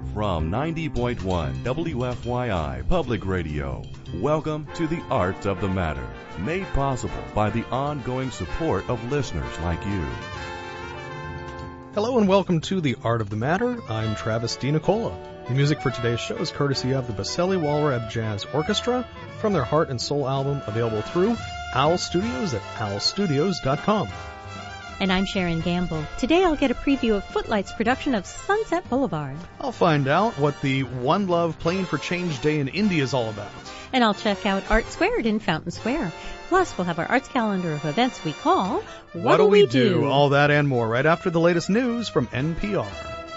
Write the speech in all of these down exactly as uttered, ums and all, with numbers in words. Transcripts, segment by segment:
From ninety point one W F Y I Public Radio, welcome to The Art of the Matter, made possible by the ongoing support of listeners like you. Hello and welcome to The Art of the Matter. I'm Travis DiNicola. The music for today's show is courtesy of the Vasily Walrab Jazz Orchestra from their Heart and Soul album, available through Owl Studios at owl studios dot com. And I'm Sharon Gamble. Today I'll get a preview of Footlight's production of Sunset Boulevard. I'll find out what the One Love Playing for Change Day in India is all about. And I'll check out Art Squared in Fountain Square. Plus, we'll have our arts calendar of events we call What'll We Do? All that and more right after the latest news from N P R.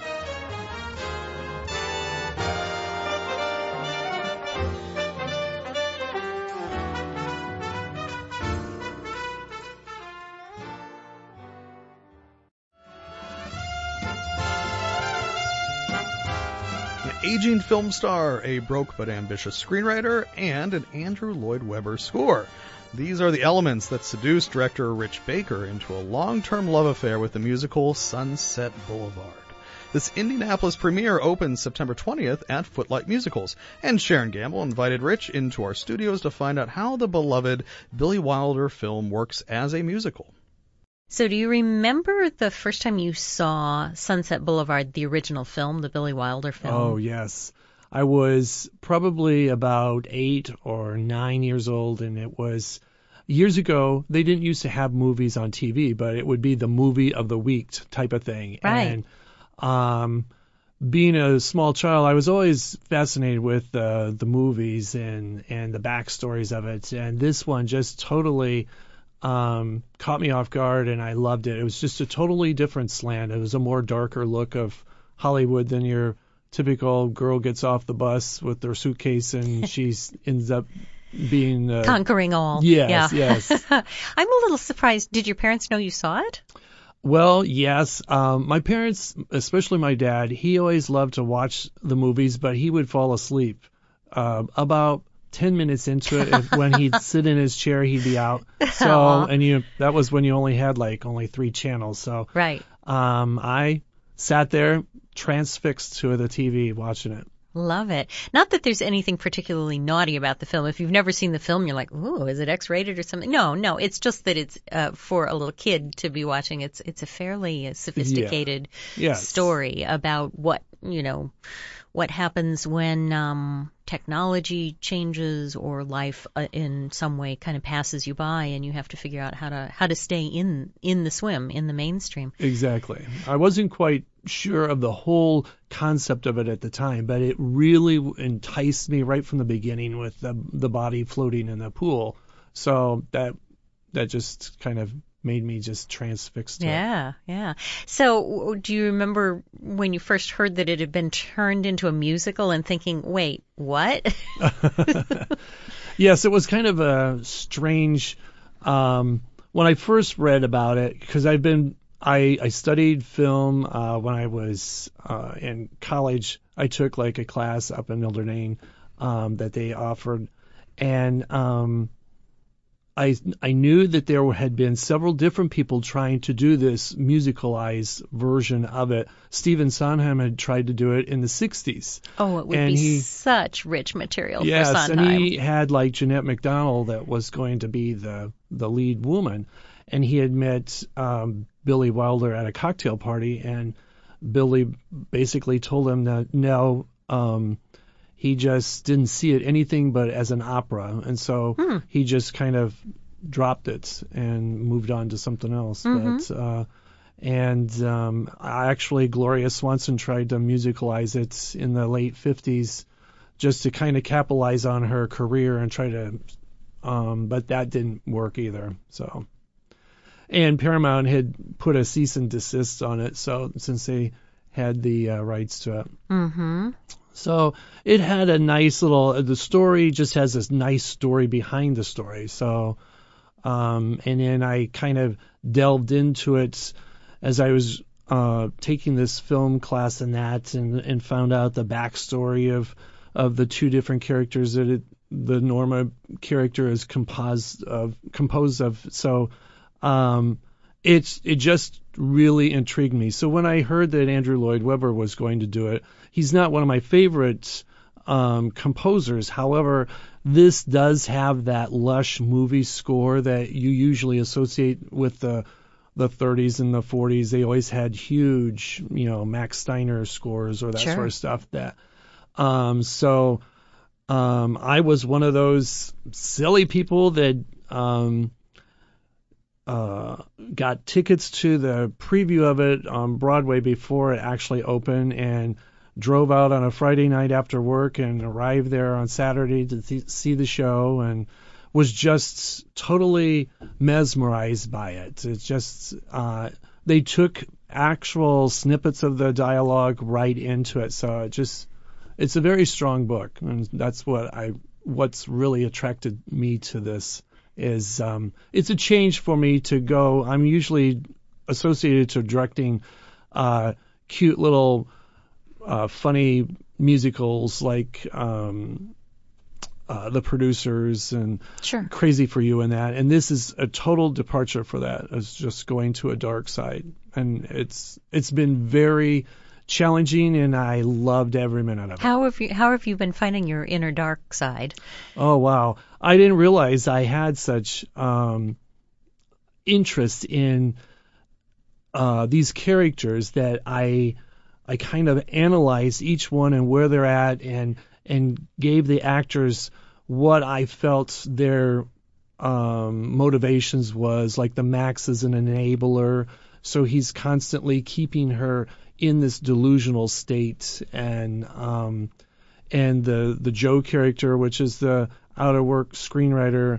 Aging film star, a broke but ambitious screenwriter, and an Andrew Lloyd Webber score. These are the elements that seduced director Rich Baker into a long-term love affair with the musical Sunset Boulevard. This Indianapolis premiere opens September twentieth at Footlight Musicals, and Sharon Gamble invited Rich into our studios to find out how the beloved Billy Wilder film works as a musical. So do you remember the first time you saw Sunset Boulevard, the original film, the Billy Wilder film? Oh, yes. I was probably about eight or nine years old, and it was years ago. They didn't used to have movies on T V, but it would be the movie of the week type of thing. Right. And um, being a small child, I was always fascinated with uh, the movies and, and the backstories of it. And this one just totally Um, caught me off guard, and I loved it. It was just a totally different slant. It was a more darker look of Hollywood than your typical girl gets off the bus with their suitcase and she ends up being uh, conquering all. Yes, yeah. yes. I'm a little surprised. Did your parents know you saw it? Well, yes. Um, my parents, especially my dad, he always loved to watch the movies, but he would fall asleep uh, about ten minutes into it. If, when he'd sit in his chair, he'd be out. So, Aww. and you, that was when you only had like only three channels. So, right. Um, I sat there transfixed to the T V watching it. Love it. Not that there's anything particularly naughty about the film. If you've never seen the film, you're like, ooh, is it X-rated or something? No, no. It's just that it's uh, for a little kid to be watching. It's it's a fairly uh, sophisticated yeah. Yes. story about what, you know, what happens when um, technology changes or life uh, in some way kind of passes you by, and you have to figure out how to how to stay in in the swim, in the mainstream. Exactly. I wasn't quite sure of the whole concept of it at the time, but it really enticed me right from the beginning with the the body floating in the pool. So that that just kind of made me just transfixed to yeah, it. Yeah. So do you remember when you first heard that it had been turned into a musical and thinking, wait, what? Yes, it was kind of a strange, um, when I first read about it, because I've been, I, I studied film uh, when I was uh, in college. I took like a class up in Milder Lane um, that they offered, and um, I I knew that there had been several different people trying to do this musicalized version of it. Stephen Sondheim had tried to do it in the sixties. Oh, it would and be he, such rich material yes, for Sondheim. And he had like Jeanette MacDonald that was going to be the, the lead woman. And he had met um, Billy Wilder at a cocktail party, and Billy basically told him that no, um, he just didn't see it anything but as an opera, and so hmm. he just kind of dropped it and moved on to something else. Mm-hmm. But uh, and um, actually, Gloria Swanson tried to musicalize it in the late fifties, just to kind of capitalize on her career and try to, um, but that didn't work either. So, and Paramount had put a cease and desist on it, so since they had the uh, rights to it. Mm-hmm. So it had a nice little, the story just has this nice story behind the story. So, um, and then I kind of delved into it as I was uh, taking this film class and that, and, and found out the backstory of, of the two different characters that it, the Norma character is composed of, composed of. So, um, it's it just really intrigued me. So when I heard that Andrew Lloyd Webber was going to do it, he's not one of my favorite um, composers. However, this does have that lush movie score that you usually associate with the the thirties and the forties. They always had huge, you know, Max Steiner scores or that Sure. sort of stuff. That um, so um, I was one of those silly people that um, uh, got tickets to the preview of it on Broadway before it actually opened, and drove out on a Friday night after work and arrived there on Saturday to th- see the show, and was just totally mesmerized by it. It's just uh, they took actual snippets of the dialogue right into it, so it just it's a very strong book, and that's what I what's really attracted me to this. Is um, it's a change for me to go. I'm usually associated to directing uh, cute little uh, funny musicals like um, uh, The Producers and Sure. Crazy for You and that. And this is a total departure for that. It's just going to a dark side, and it's it's been very challenging, and I loved every minute of it. How have you How have you been finding your inner dark side? Oh, wow. I didn't realize I had such um, interest in uh, these characters that I I kind of analyzed each one and where they're at, and and gave the actors what I felt their um, motivations was. Like the Max is an enabler, so he's constantly keeping her in this delusional state, and um, and the the Joe character, which is the out of work screenwriter,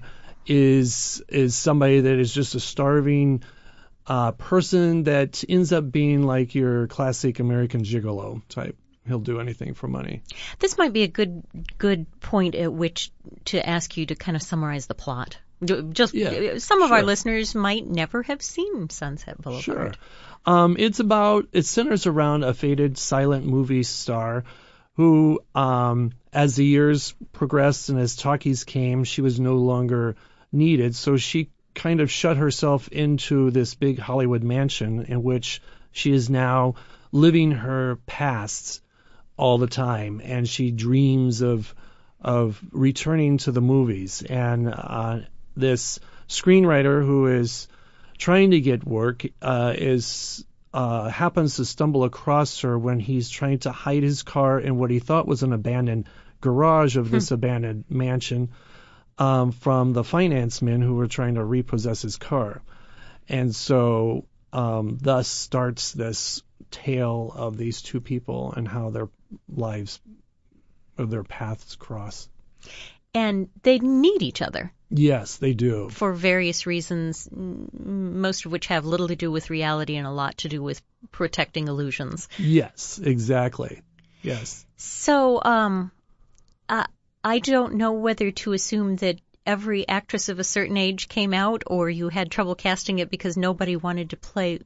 is is somebody that is just a starving uh, person that ends up being like your classic American gigolo type. He'll do anything for money. This might be a good good point at which to ask you to kind of summarize the plot. Just Yeah, some of our sure. listeners might never have seen Sunset Boulevard. Sure. Um, it's about, it centers around a faded silent movie star who, um, as the years progressed and as talkies came, she was no longer needed. So she kind of shut herself into this big Hollywood mansion in which she is now living her past all the time. And she dreams of, of returning to the movies. And, uh, this screenwriter who is trying to get work uh, is uh, happens to stumble across her when he's trying to hide his car in what he thought was an abandoned garage of this abandoned mansion um, from the finance men who were trying to repossess his car. And so um, thus starts this tale of these two people and how their lives or their paths cross. And they need each other Yes, they do. for various reasons, m- most of which have little to do with reality and a lot to do with protecting illusions. Yes, exactly. Yes. So, um, I, I don't know whether to assume that every actress of a certain age came out, or you had trouble casting it because nobody wanted to play.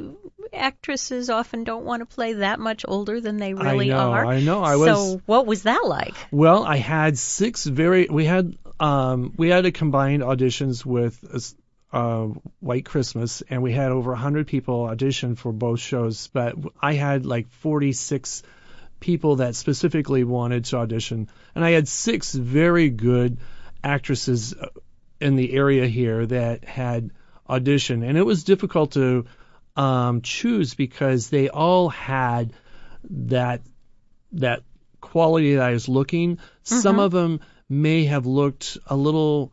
Actresses often don't want to play that much older than they really I know, are. I know. I was So, what was that like? well. I had six very. We had um we had a combined auditions with uh, White Christmas, and we had over a hundred people audition for both shows. But I had like forty-six people that specifically wanted to audition, and I had six very good actresses in the area here that had auditioned, and it was difficult to um, choose because they all had that that quality that I was looking. Mm-hmm. Some of them may have looked a little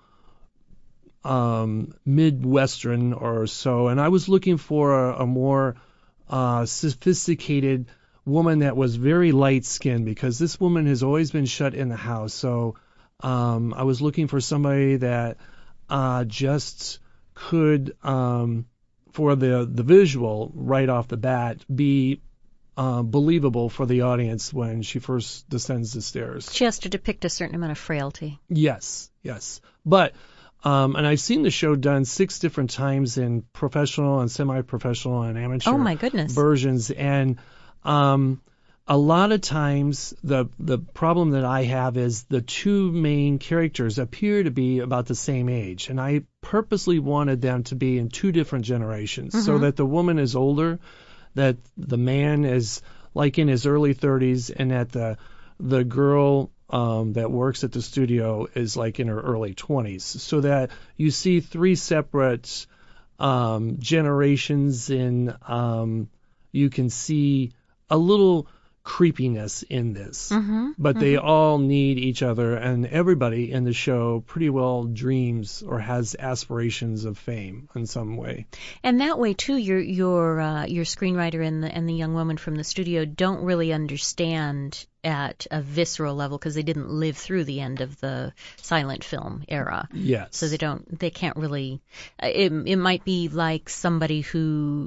um, Midwestern or so, and I was looking for a, a more uh, sophisticated woman that was very light-skinned, because this woman has always been shut in the house. So um, I was looking for somebody that uh, just could, um, for the the visual right off the bat, be uh, believable for the audience when she first descends the stairs. She has to depict a certain amount of frailty. Yes, yes. But, um, and I've seen the show done six different times in professional and semi-professional and amateur Oh, my goodness. versions. And um, a lot of times the the problem that I have is the two main characters appear to be about the same age, and I purposely wanted them to be in two different generations, mm-hmm. so that the woman is older, that the man is like in his early thirties, and that the the girl um, that works at the studio is like in her early twenties, so that you see three separate um, generations, and um, you can see a little creepiness in this, mm-hmm, but mm-hmm. they all need each other, and everybody in the show pretty well dreams or has aspirations of fame in some way. And that way too, your your uh, your screenwriter and the and the young woman from the studio don't really understand at a visceral level because they didn't live through the end of the silent film era. Yes. So they don't they can't really. It it might be like somebody who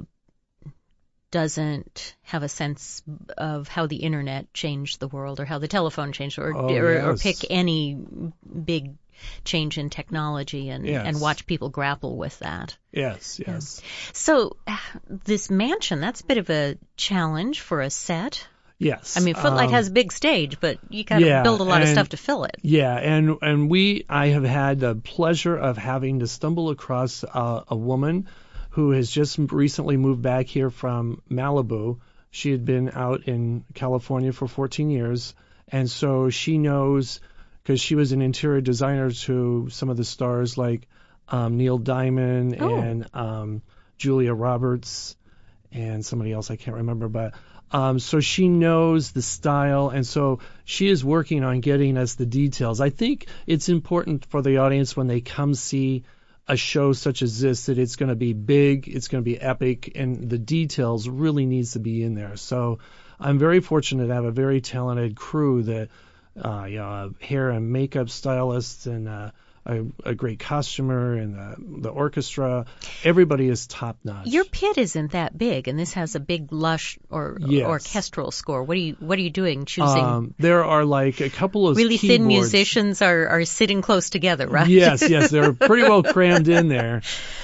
doesn't have a sense of how the internet changed the world or how the telephone changed, or oh, or, yes. or pick any big change in technology and, yes. and watch people grapple with that. Yes, yes. Yeah. So this mansion, that's a bit of a challenge for a set. Yes. I mean, Footlight um, has a big stage, but you got to yeah, build a lot and, of stuff to fill it. Yeah, and and we, I have had the pleasure of having to stumble across uh, a woman who has just recently moved back here from Malibu. She had been out in California for fourteen years, and so she knows, because she was an interior designer to some of the stars like um, Neil Diamond oh. and um, Julia Roberts and somebody else I can't remember, but um, so she knows the style, and so she is working on getting us the details. I think it's important for the audience when they come see a show such as this that it's going to be big, it's going to be epic, and the details really needs to be in there. So I'm very fortunate to have a very talented crew that, uh, you know, a hair and makeup stylists and uh, a, a great costumer and the, the orchestra. Everybody is top notch. Your pit isn't that big, and this has a big lush or yes. orchestral score. What are you What are you doing? Choosing um, there are like a couple of really keyboards. thin musicians are are sitting close together, right? Yes, yes, they're pretty well crammed in there.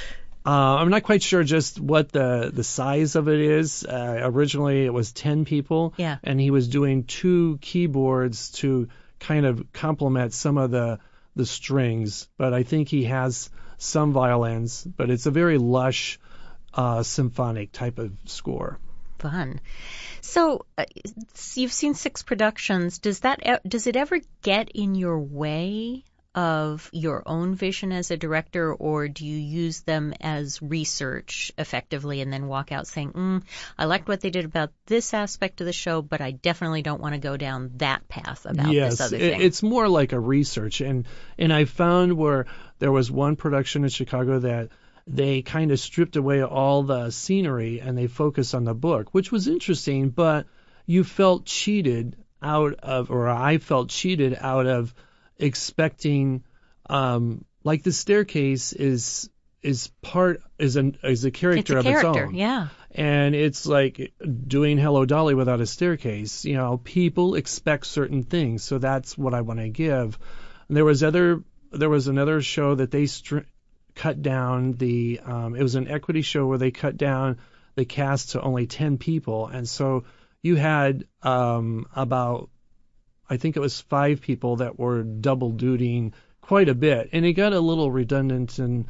Uh, I'm not quite sure just what the, the size of it is. Uh, originally, it was ten people, yeah. and he was doing two keyboards to kind of complement some of the the strings. But I think he has some violins, but it's a very lush uh, symphonic type of score. Fun. So uh, you've seen six productions. Does that does it ever get in your way of your own vision as a director, or do you use them as research effectively and then walk out saying, mm, I liked what they did about this aspect of the show, but I definitely don't want to go down that path about yes, this other it, thing? It's more like a research. And, and I found where there was one production in Chicago that they kind of stripped away all the scenery and they focused on the book, which was interesting, but you felt cheated out of, or I felt cheated out of expecting, um, like the staircase is is part is an is a character it's a of character, its own. Yeah. And it's like doing Hello Dolly without a staircase. You know, people expect certain things, so that's what I want to give. And there was other there was another show that they str- cut down the. Um, it was an equity show where they cut down the cast to only ten people, and so you had um, about. I think it was five people that were double dutying quite a bit, and it got a little redundant, and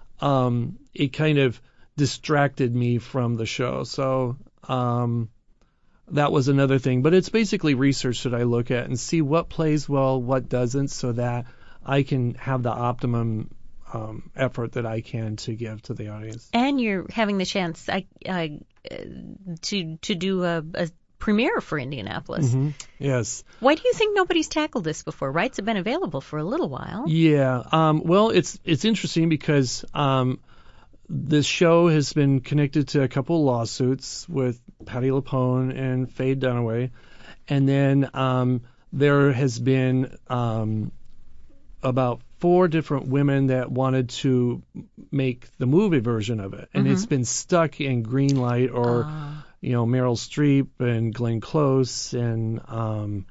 um, it kind of distracted me from the show. So um, that was another thing. But it's basically research that I look at and see what plays well, what doesn't, so that I can have the optimum um, effort that I can to give to the audience. And you're having the chance I, I, to to do a, a premiere for Indianapolis. Mm-hmm. Yes. Why do you think nobody's tackled this before? Rights have been available for a little while. Yeah. Um, well, it's it's interesting because um, this show has been connected to a couple of lawsuits with Patti LuPone and Faye Dunaway, and then um, there has been um, about four different women that wanted to make the movie version of it, and mm-hmm. it's been stuck in Greenlight or. Uh. You know, Meryl Streep and Glenn Close and um,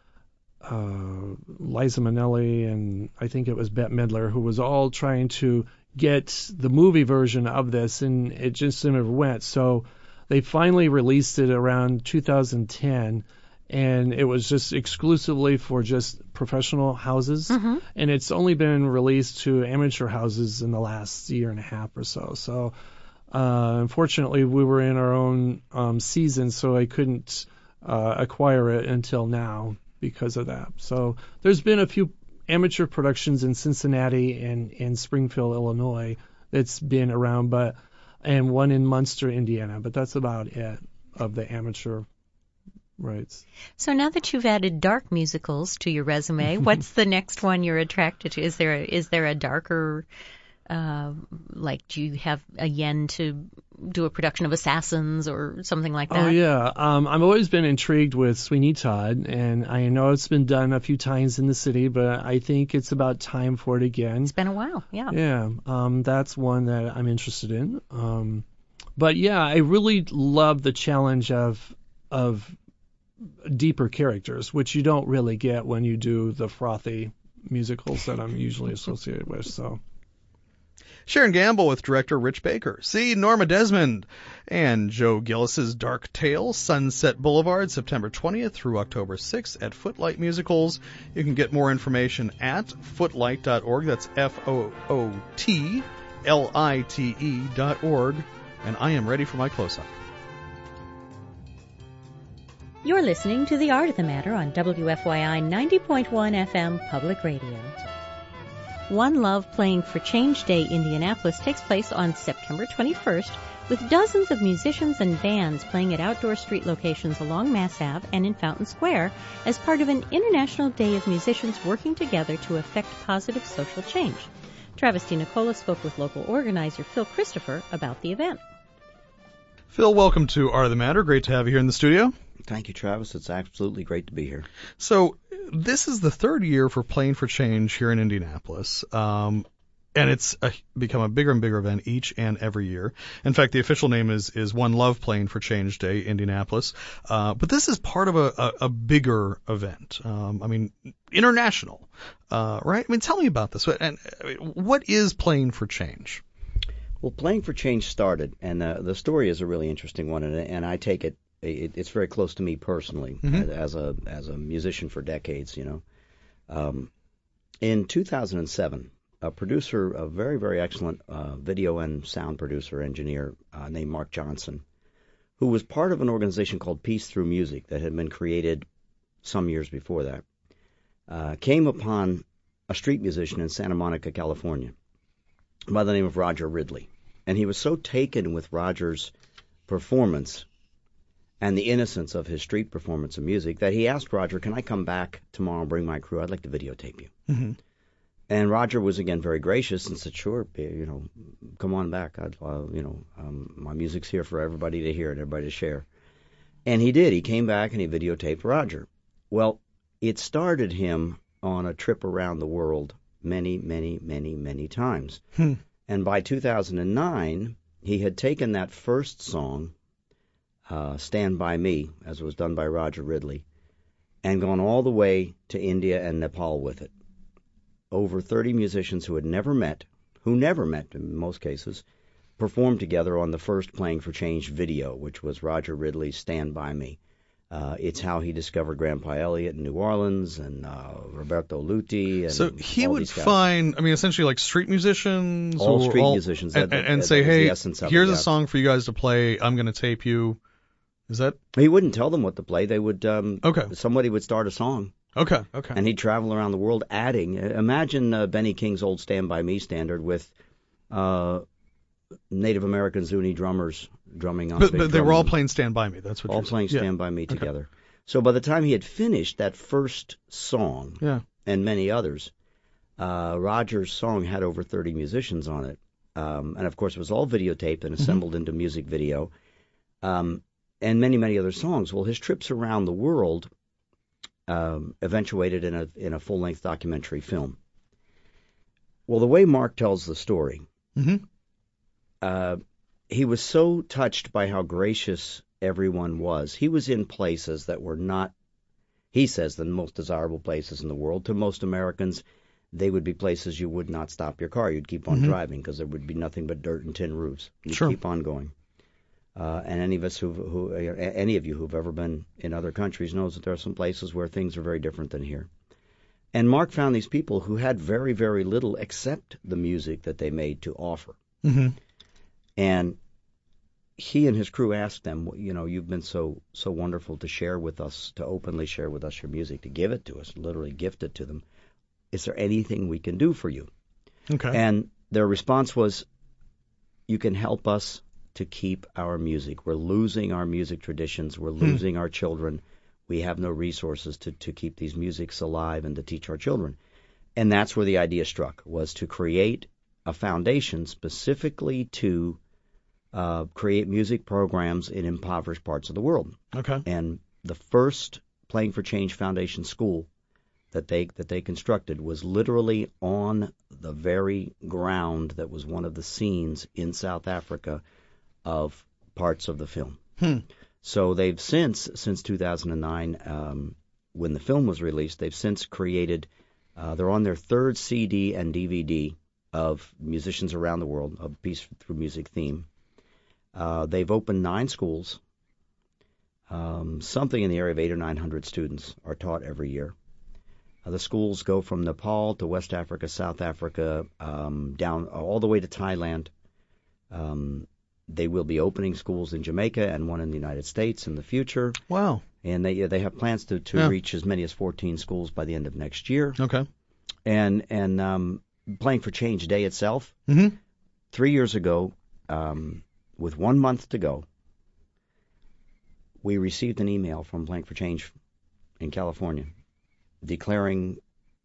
uh, Liza Minnelli and I think it was Bette Midler, who was all trying to get the movie version of this, and it just never went. So they finally released it around two thousand ten, and it was just exclusively for just professional houses, Mm-hmm. and it's only been released to amateur houses in the last year and a half or so. So uh, unfortunately, we were in our own um, season, so I couldn't uh, acquire it until now because of that. So there's been a few amateur productions in Cincinnati and in Springfield, Illinois, that's been around, but and one in Munster, Indiana, but that's about it of the amateur rights. So now that you've added dark musicals to your resume, what's the next one you're attracted to? Is there a, is there a darker, uh, like, do you have a yen to do a production of Assassins or something like that? Oh, yeah. Um, I've always been intrigued with Sweeney Todd, and I know it's been done a few times in the city, but I think it's about time for it again. It's been a while, yeah. Yeah, um, that's one that I'm interested in. Um, but, yeah, I really love the challenge of of deeper characters, which you don't really get when you do the frothy musicals that I'm usually associated with. So, Sharon Gamble with director Rich Baker. See Norma Desmond and Joe Gillis's Dark Tale, Sunset Boulevard, September twentieth through October sixth at Footlight Musicals. You can get more information at footlight dot org. That's F O O T L I T E dot org. And I am ready for my close-up. You're listening to The Art of the Matter on W F Y I ninety point one F M Public Radio. One Love Playing for Change Day Indianapolis takes place on September twenty-first with dozens of musicians and bands playing at outdoor street locations along Mass Ave and in Fountain Square as part of an International Day of Musicians working together to effect positive social change. Travis DiNicola spoke with local organizer Phil Christopher about the event. Phil, welcome to Art of the Matter. Great to have you here in the studio. Thank you, Travis. It's absolutely great to be here. So this is the third year for Playing for Change here in Indianapolis, um, and it's a, become a bigger and bigger event each and every year. In fact, the official name is is One Love Playing for Change Day Indianapolis, uh, but this is part of a, a, a bigger event. Um, I mean, international, uh, right? I mean, tell me about this. And what is Playing for Change? Well, Playing for Change started, and uh, the story is a really interesting one, and, and I take it. It, it's very close to me personally, Mm-hmm. as a as a musician for decades. You know, um, in two thousand seven, a producer, a very very excellent uh, video and sound producer engineer uh, named Mark Johnson, who was part of an organization called Peace Through Music that had been created some years before that, uh, came upon a street musician in Santa Monica, California, by the name of Roger Ridley, and he was so taken with Roger's performance and the innocence of his street performance of music that he asked Roger, can I come back tomorrow and bring my crew? I'd like to videotape you. Mm-hmm. And Roger was, again, very gracious and said, sure, you know, come on back. I'd, uh, you know, um, my music's here for everybody to hear and everybody to share. And he did. He came back and he videotaped Roger. Well, it started him on a trip around the world many, many, many, many times. Hmm. And by two thousand nine, he had taken that first song, Uh, Stand By Me, as was done by Roger Ridley, and gone all the way to India and Nepal with it. Over thirty musicians who had never met, who never met in most cases, performed together on the first Playing for Change video, which was Roger Ridley's Stand By Me. Uh, it's how he discovered Grandpa Elliott in New Orleans and uh, Roberto Luti. And So he all would these guys. find, I mean, essentially like street musicians, All or street all, musicians, and, that- and, that- and that say, was the hey, essence of it, here's a yeah. song for you guys to play. I'm going to tape you. Is that He wouldn't tell them what to play. They would. Um, Okay. Somebody would start a song. okay? Okay. And he'd travel around the world adding. Imagine uh, Benny King's old Stand By Me standard with uh, Native American Zuni drummers drumming on but, big but they were all drums, playing Stand By Me. That's what all you're playing saying. Stand By Me together. So by the time he had finished that first song Yeah. and many others, uh, Roger's song had over thirty musicians on it. Um, and, of course, it was all videotaped and assembled into music video. Um, and many, many other songs. Well, his trips around the world um, eventuated in a in a full-length documentary film. Well, the way Mark tells the story, Mm-hmm. uh, he was so touched by how gracious everyone was. He was in places that were not, he says, the most desirable places in the world. To most Americans, they would be places you would not stop your car. You'd keep on Mhm. driving because there would be nothing but dirt and tin roofs. You'd Sure. keep on going. Uh, and any of us who, who, any of you who've ever been in other countries knows that there are some places where things are very different than here. And Mark found these people who had very, very little except the music that they made to offer. Mm-hmm. And he and his crew asked them, you know, you've been so so wonderful to share with us, to openly share with us your music, to give it to us, literally gift it to them. Is there anything we can do for you? Okay. And their response was, you can help us to keep our music. We're losing our music traditions. We're losing hmm. our children. We have no resources to, to keep these musics alive and to teach our children. And that's where the idea struck, was to create a foundation specifically to uh, create music programs in impoverished parts of the world. Okay. And the first Playing for Change Foundation school that they that they constructed was literally on the very ground that was one of the scenes in South Africa of parts of the film. Hmm. So they've since, since two thousand nine, um, when the film was released, they've since created, uh, they're on their third C D and D V D of musicians around the world, of Peace Through Music theme. Uh, they've opened nine schools. Um, something in the area of eight or nine hundred students are taught every year. Uh, the schools go from Nepal to West Africa, South Africa, um, down all the way to Thailand. Um, they will be opening schools in Jamaica and one in the United States in the future. Wow. And they they have plans to, to yeah. reach as many as fourteen schools by the end of next year. Okay. And and um, Playing for Change Day itself, mm-hmm. three years ago, um, with one month to go, we received an email from Playing for Change in California declaring,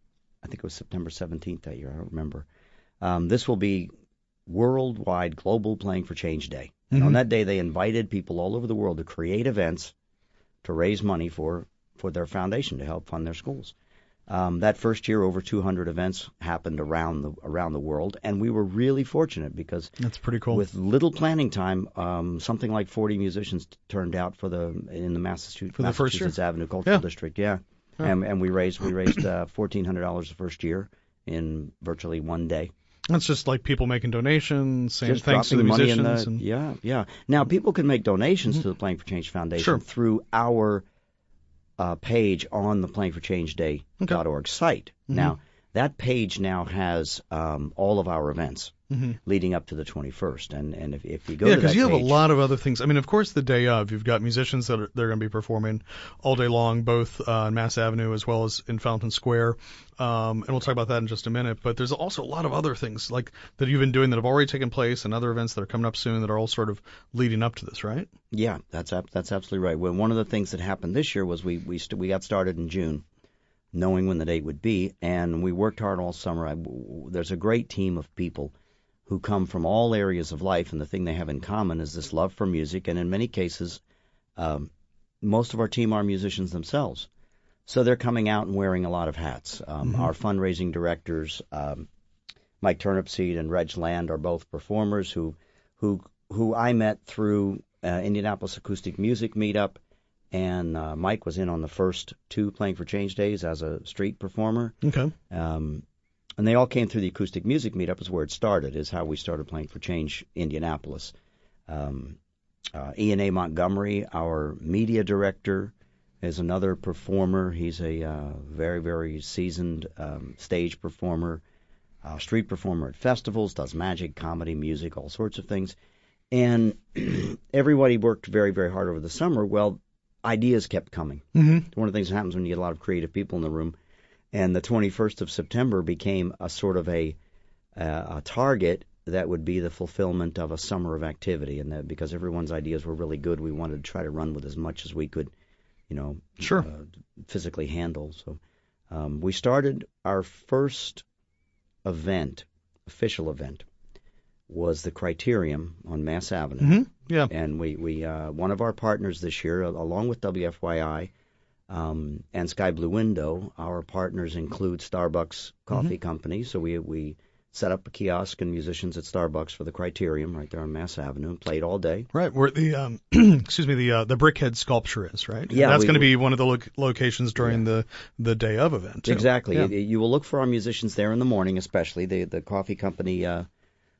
I think it was September seventeenth that year, I don't remember, um, this will be worldwide global Playing for Change Day. Mm-hmm. And on that day, they invited people all over the world to create events to raise money for, for their foundation to help fund their schools. Um, that first year, over two hundred events happened around the around the world, and we were really fortunate because that's pretty cool. With little planning time, um, something like forty musicians t- turned out for the in the Massachusetts, for the Massachusetts first year? Avenue Cultural yeah. District. Yeah, oh. and and we raised we raised uh, fourteen hundred dollars the first year in virtually one day. That's just like people making donations, saying just thanks to the money musicians. In the, and... Yeah, yeah. Now people can make donations mm-hmm. to the Playing for Change Foundation sure. through our uh, page on the Playing for Change Day dot org okay. site. Mm-hmm. Now that page now has um, all of our events mm-hmm. leading up to the twenty-first, and and if, if you go yeah, to that because you page, have a lot of other things. I mean, of course, the day of, you've got musicians that are they're going to be performing all day long, both uh, on Mass Avenue as well as in Fountain Square. Um, and we'll talk about that in just a minute. But there's also a lot of other things like that you've been doing that have already taken place, and other events that are coming up soon that are all sort of leading up to this, right? Yeah, that's that's absolutely right. Well, one of the things that happened this year was we we st- we got started in June, knowing when the date would be, and we worked hard all summer. I, w- there's a great team of people who come from all areas of life, and the thing they have in common is this love for music, and in many cases, um, most of our team are musicians themselves. So they're coming out and wearing a lot of hats. Um, mm-hmm. Our fundraising directors, um, Mike Turnipseed and Reg Land, are both performers who who who I met through uh, Indianapolis Acoustic Music Meetup, and uh, Mike was in on the first two Playing for Change days as a street performer. Okay. Um, and they all came through the Acoustic Music Meetup is where it started, is how we started Playing for Change Indianapolis. Um, uh, Ian A. Montgomery, our media director, is another performer. He's a uh, very, very seasoned um, stage performer, uh, street performer at festivals, does magic, comedy, music, all sorts of things. And everybody worked very, very hard over the summer. Well, ideas kept coming. Mm-hmm. One of the things that happens when you get a lot of creative people in the room. And the twenty-first of September became a sort of a, uh, a target that would be the fulfillment of a summer of activity. And that because everyone's ideas were really good, we wanted to try to run with as much as we could, you know, sure. uh, physically handle. So um, we started our first event, official event, was the Criterium on Mass Avenue. Mm-hmm. Yeah. And we, we uh, one of our partners this year, along with W F Y I um, and Sky Blue Window, our partners include Starbucks Coffee mm-hmm. Company. So we we set up a kiosk and musicians at Starbucks for the Criterium right there on Mass Avenue and played all day. Right, where the um, excuse me, the uh, the brickhead sculpture is, right? Yeah, that's we- going to we- be one of the lo- locations during Yeah. the the day of event. Too. Exactly. Yeah. You, you will look for our musicians there in the morning, especially the the coffee company. Uh,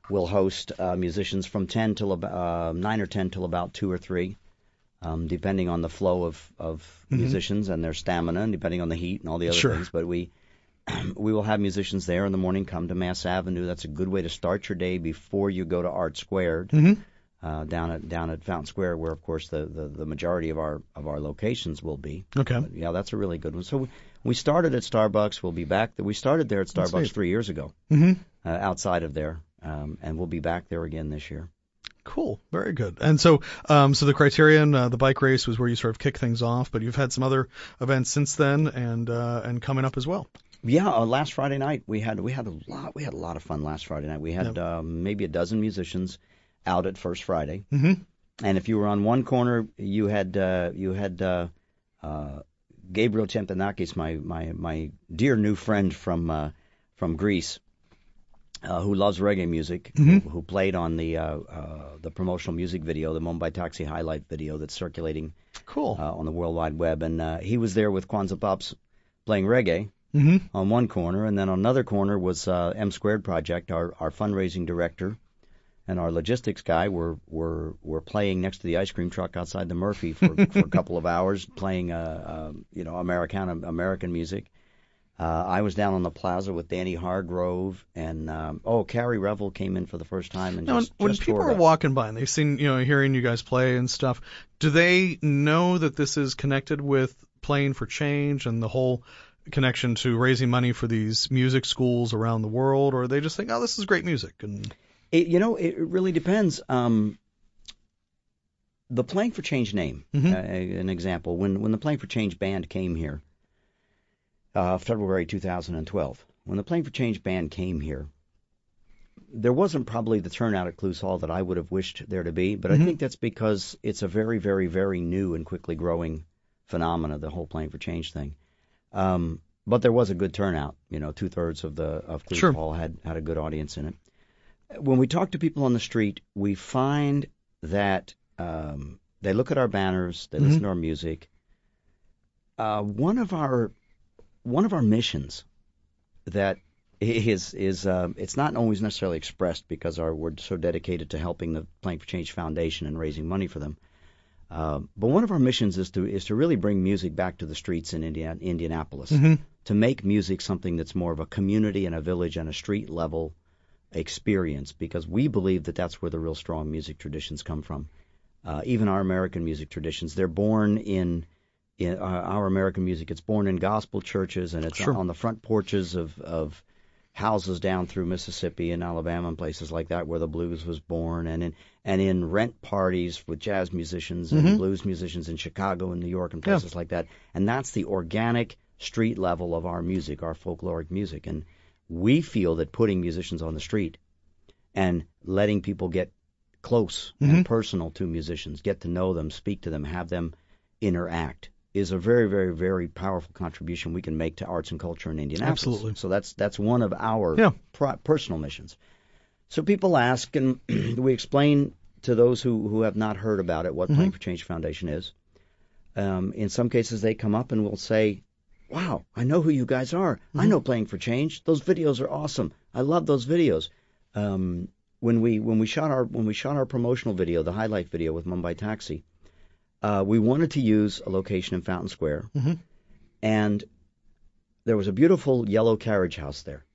we'll host uh, musicians from ten till about uh, nine or ten till about two or three, um, depending on the flow of of Mhm. musicians and their stamina, and depending on the heat and all the other Sure. things. But we we will have musicians there in the morning. Come to Mass Avenue. That's a good way to start your day before you go to Art Squared. Mm-hmm. Uh, down at down at Fountain Square, where of course the, the, the majority of our of our locations will be. Okay. But, yeah, that's a really good one. So we, we started at Starbucks. We'll be back. We started there at That's Starbucks neat. three years ago, Mm-hmm. uh, outside of there, um, and we'll be back there again this year. Cool. Very good. And so, um, so the Criterion, uh, the bike race was where you sort of kick things off, but you've had some other events since then, and uh, and coming up as well. Yeah, uh, last Friday night we had we had a lot we had a lot of fun last Friday night. We had Yep. um, maybe a dozen musicians out at First Friday. Mm-hmm. And if you were on one corner, you had uh, you had uh, uh, Gabriel Chempanakis, my, my my dear new friend from uh, from Greece, uh, who loves reggae music, Mhm. who, who played on the uh, uh, the promotional music video, the Mumbai Taxi highlight video that's circulating Cool. uh, on the World Wide Web, and uh, he was there with Kwanzaa Pops playing reggae Mm-hmm. on one corner, and then on another corner was uh, M Squared Project, our our fundraising director. And our logistics guy were, were were playing next to the ice cream truck outside the Murphy for, for a couple of hours, playing uh, uh, you know Americana American music. Uh, I was down on the plaza with Danny Hargrove, and um, oh, Carrie Revel came in for the first time, and Now, just, when just people tore are it up. walking by and they've seen, you know, hearing you guys play and stuff, do they know that this is connected with Playing for Change and the whole connection to raising money for these music schools around the world, or they just think, oh, this is great music? And It, you know, it really depends. Um, the Playing for Change name, Mhm. uh, an example, when when the Playing for Change band came here, uh, February two thousand twelve, when the Playing for Change band came here, there wasn't probably the turnout at Clues Hall that I would have wished there to be, but Mhm. I think that's because it's a very, very, very new and quickly growing phenomena, the whole Playing for Change thing. Um, but there was a good turnout. You know, two thirds of the of Clues Sure. Hall had had a good audience in it. When we talk to people on the street, we find that um, they look at our banners, they listen Mhm. to our music. Uh, one of our one of our missions that is is uh, it's not always necessarily expressed because our we're so dedicated to helping the Playing for Change Foundation and raising money for them. Uh, but one of our missions is to is to really bring music back to the streets in Indiana, Indianapolis, Mhm. to make music something that's more of a community and a village and a street level experience, because we believe that that's where the real strong music traditions come from. Uh, even our American music traditions, they're born in in uh, our American music. It's born in gospel churches, and it's Sure. on the front porches of of houses down through Mississippi and Alabama and places like that where the blues was born, and in and in rent parties with jazz musicians and Mhm. blues musicians in Chicago and New York and Yeah. places like that. And that's the organic street level of our music, our folkloric music. And we feel that putting musicians on the street and letting people get close Mhm. and personal to musicians, get to know them, speak to them, have them interact, is a very, very, very powerful contribution we can make to arts and culture in Indianapolis. Absolutely. So that's that's one of our Yeah. pro- personal missions. So people ask, and we explain to those who, who have not heard about it what Mhm. Playing for Change Foundation is. Um, in some cases, they come up and will say, wow, I know who you guys are. I Mhm. know Playing for Change. Those videos are awesome. I love those videos. Um, when we when we shot our when we shot our promotional video, the highlight video with Mumbai Taxi, uh, we wanted to use a location in Fountain Square, Mhm. and there was a beautiful yellow carriage house there,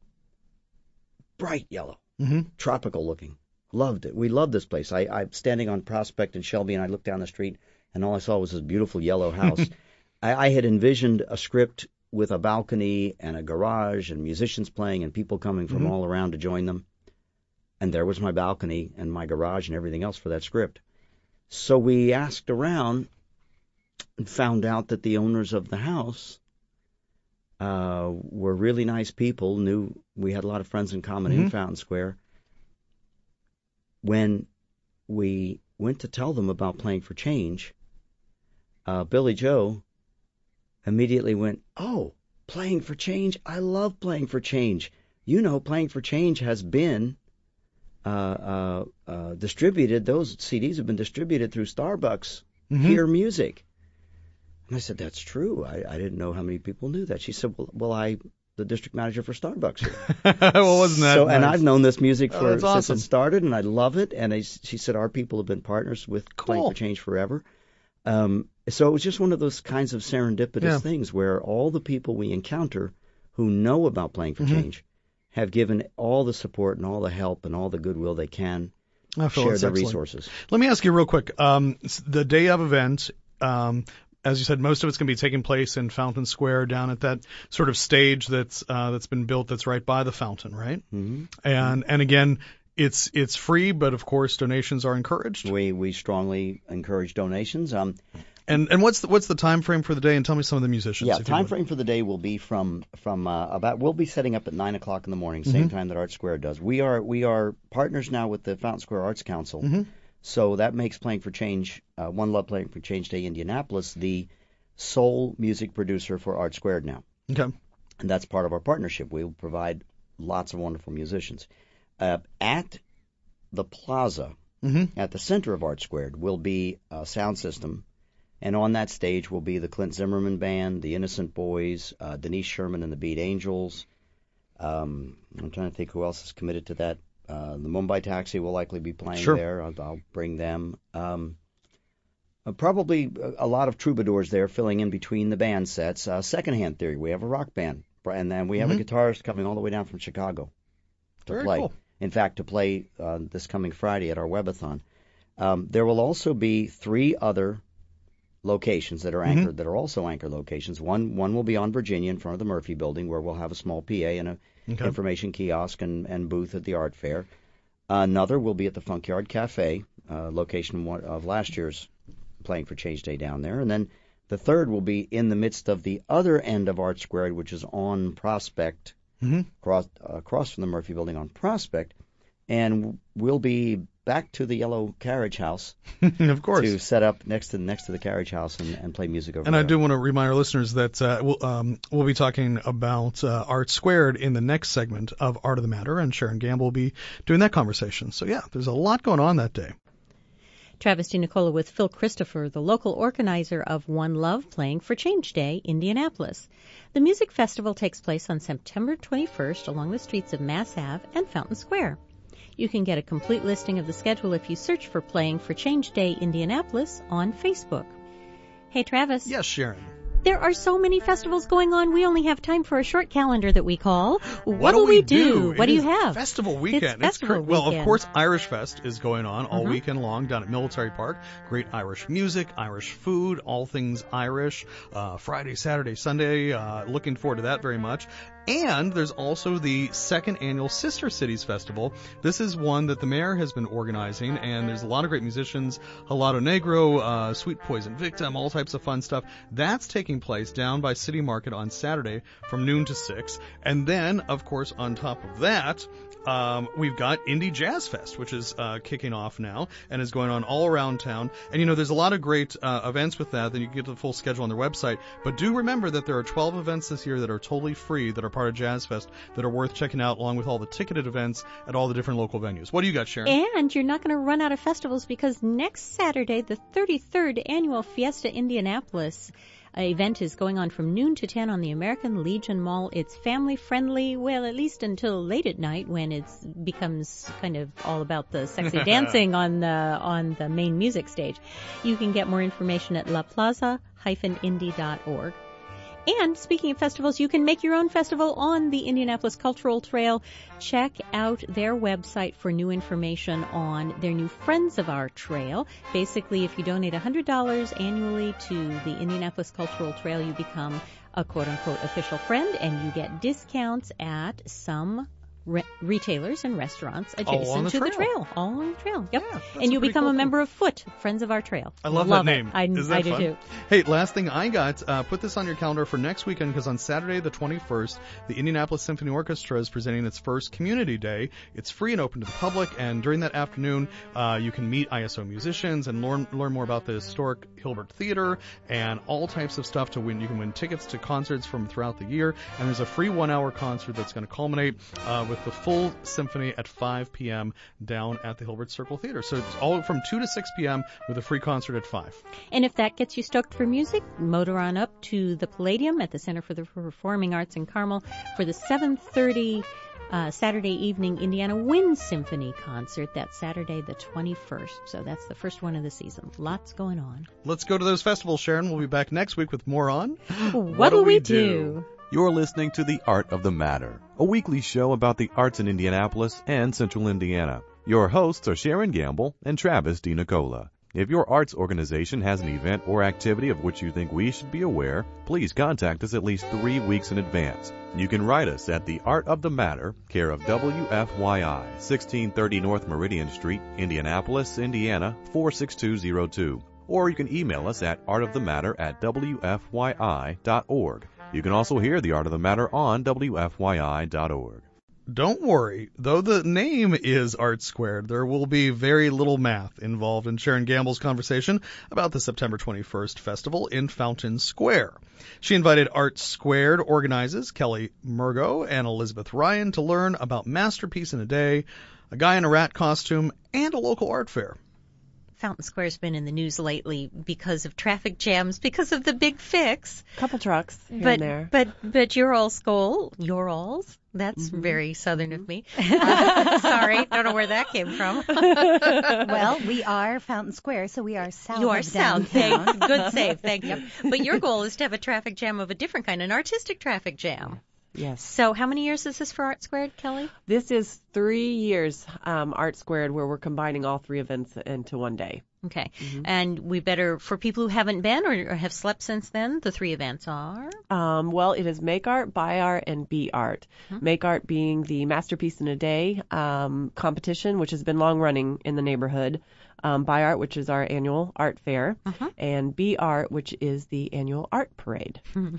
bright yellow, Mhm. tropical looking. Loved it. We loved this place. I, I'm standing on Prospect and Shelby, and I looked down the street, and all I saw was this beautiful yellow house. I, I had envisioned a script with a balcony and a garage and musicians playing and people coming from Mhm. all around to join them. And there was my balcony and my garage and everything else for that script. So we asked around and found out that the owners of the house uh, were really nice people, knew we had a lot of friends in common in Mhm. Fountain Square. When we went to tell them about Playing for Change, uh, Billy Joe immediately went, oh, Playing for Change? I love Playing for Change. You know, Playing for Change has been uh, uh, uh, distributed. Those C Ds have been distributed through Starbucks Mhm. Hear Music. And I said, that's true. I, I didn't know how many people knew that. She said, well, well I, the district manager for Starbucks here. Well, wasn't that so, nice? And I've known this music Oh, for that's since awesome. it started, and I love it. And I, she said our people have been partners with Playing Cool. for Change forever. Um, so it was just one of those kinds of serendipitous Yeah. things where all the people we encounter who know about Playing for Mhm. Change have given all the support and all the help and all the goodwill they can, I feel share it's their excellent. resources. Let me ask you real quick. Um, s- the day of event, um, as you said, most of it's going to be taking place in Fountain Square, down at that sort of stage that's uh, that's been built that's right by the fountain, right? Mm-hmm. And and again, it's it's free, but of course donations are encouraged. We we strongly encourage donations. Um, And and what's the, what's the time frame for the day? And tell me some of the musicians. yeah, if you time would. frame for the day will be from from uh, about. We'll be setting up at nine o'clock in the morning, same Mhm. time that Art Square does. We are we are partners now with the Fountain Square Arts Council, Mhm. so that makes Playing for Change, uh, One Love Playing for Change Day Indianapolis, the sole music producer for Art Squared now. Okay. And that's part of our partnership. We'll provide lots of wonderful musicians. Uh, at the plaza, Mhm. at the center of Art Squared, will be a sound system, and on that stage will be the Clint Zimmerman Band, the Innocent Boys, uh, Denise Sherman and the Beat Angels. Um, I'm trying to think who else is committed to that. Uh, the Mumbai Taxi will likely be playing Sure. there. I'll, I'll bring them. Um, uh, probably a, a lot of troubadours there filling in between the band sets. Uh, Secondhand Theory, we have a rock band. And then we have Mhm. a guitarist coming all the way down from Chicago to Very play. cool. In fact, to play uh, this coming Friday at our webathon. Um, there will also be three other locations that are Mhm. anchored, that are also anchor locations. One one will be on Virginia in front of the Murphy Building, where we'll have a small P A and a Okay. information kiosk and, and booth at the art fair. Another will be at the Funkyard Cafe, uh, location one- of last year's Playing for Change Day down there. And then the third will be in the midst of the other end of Art Squared, which is on Prospect, Mhm. across, uh, across from the Murphy Building on Prospect. And we'll be back to the yellow carriage house Of course. to set up next to next to the carriage house and, and play music over And there. I do want to remind our listeners that uh, we'll, um, we'll be talking about uh, Art Squared in the next segment of Art of the Matter, and Sharon Gamble will be doing that conversation. So, yeah, there's a lot going on that day. Travis DiNicola with Phil Christopher, the local organizer of One Love Playing for Change Day, Indianapolis. The music festival takes place on September twenty-first along the streets of Mass Ave and Fountain Square. You can get a complete listing of the schedule if you search for Playing for Change Day Indianapolis on Facebook. Hey, Travis. Yes, Sharon. There are so many festivals going on, we only have time for a short calendar that we call What'll What'll We Do? It What do you is have? Festival weekend. It's festival cra- Well, of weekend. course, Irish Fest is going on all Mhm. weekend long down at Military Park. Great Irish music, Irish food, all things Irish. Uh, Friday, Saturday, Sunday. Uh, looking forward to that very much. And there's also the second annual Sister Cities Festival. This is one that the mayor has been organizing, and there's a lot of great musicians, Halado Negro, uh, Sweet Poison Victim, all types of fun stuff. That's taking place down by City Market on Saturday from noon to six. And then, of course, on top of that, um, we've got Indie Jazz Fest, which is uh, kicking off now and is going on all around town. And, you know, there's a lot of great uh, events with that. Then you can get the full schedule on their website. But do remember that there are twelve events this year that are totally free, that are part of Jazz Fest, that are worth checking out, along with all the ticketed events at all the different local venues. What do you got, Sharon? And you're not going to run out of festivals because next Saturday, the thirty-third annual Fiesta Indianapolis uh, event is going on from noon to ten on the American Legion Mall. It's family friendly, well, at least until late at night when it becomes kind of all about the sexy dancing on the on the main music stage. You can get more information at la plaza dash indie dot org. And speaking of festivals, you can make your own festival on the Indianapolis Cultural Trail. Check out their website for new information on their new Friends of Our Trail. Basically, if you donate one hundred dollars annually to the Indianapolis Cultural Trail, you become a quote-unquote official friend, and you get discounts at some Re- retailers and restaurants All along adjacent the to the trail. trail, all along the trail. Yep. Yeah, that's and a you pretty become cool a thing. member of Foot, Friends of Our Trail. I love, that it. name. I, Is that I do fun? too. Hey, last thing I got, uh, put this on your calendar for next weekend, because on Saturday the twenty-first, the Indianapolis Symphony Orchestra is presenting its first Community Day. It's free and open to the public, and during that afternoon, uh, you can meet I S O musicians and learn learn more about the historic Hilbert Theater and all types of stuff to win. You can win tickets to concerts from throughout the year, and there's a free one-hour concert that's going to culminate uh, with with the full symphony at five p.m. down at the Hilbert Circle Theater. So it's all from two to six p.m. with a free concert at five. And if that gets you stoked for music, motor on up to the Palladium at the Center for the Performing Arts in Carmel for the seven thirty uh, Saturday evening Indiana Wind Symphony concert. That's Saturday the twenty-first. So that's the first one of the season. Lots going on. Let's go to those festivals, Sharon. We'll be back next week with more on What, what do we do? do? You're listening to The Art of the Matter, a weekly show about the arts in Indianapolis and Central Indiana. Your hosts are Sharon Gamble and Travis DiNicola. If your arts organization has an event or activity of which you think we should be aware, please contact us at least three weeks in advance. You can write us at The Art of the Matter, care of W F Y I, sixteen thirty North Meridian Street, Indianapolis, Indiana, four six two zero two. Or you can email us at artofthematter at W F Y I dot org. You can also hear The Art of the Matter on W F Y I dot org. Don't worry, though the name is Art Squared, there will be very little math involved in Sharon Gamble's conversation about the September twenty-first festival in Fountain Square. She invited Art Squared organizers Kelly Murgo and Elizabeth Ryan to learn about Masterpiece in a Day, a guy in a rat costume, and a local art fair. Fountain Square's been in the news lately because of traffic jams, because of the big fix. Couple trucks here but, and there. But but your all school, your alls, that's mm-hmm. very southern of me. Uh, sorry, don't know where that came from. Well, we are Fountain Square, so we are south You are of south. downtown. Thank, good save, thank you. But your goal is to have a traffic jam of a different kind, an artistic traffic jam. Yes. So how many years is this for Art Squared, Kelly? This is three years, um, Art Squared, where we're combining all three events into one day. Okay. Mm-hmm. And we better, for people who haven't been or, or have slept since then, the three events are? Um, well, it is Make Art, Buy Art, and Be Art. Mm-hmm. Make Art being the Masterpiece in a Day um, competition, which has been long running in the neighborhood. Um, Buy Art, which is our annual art fair, uh-huh. and Be Art, which is the annual art parade.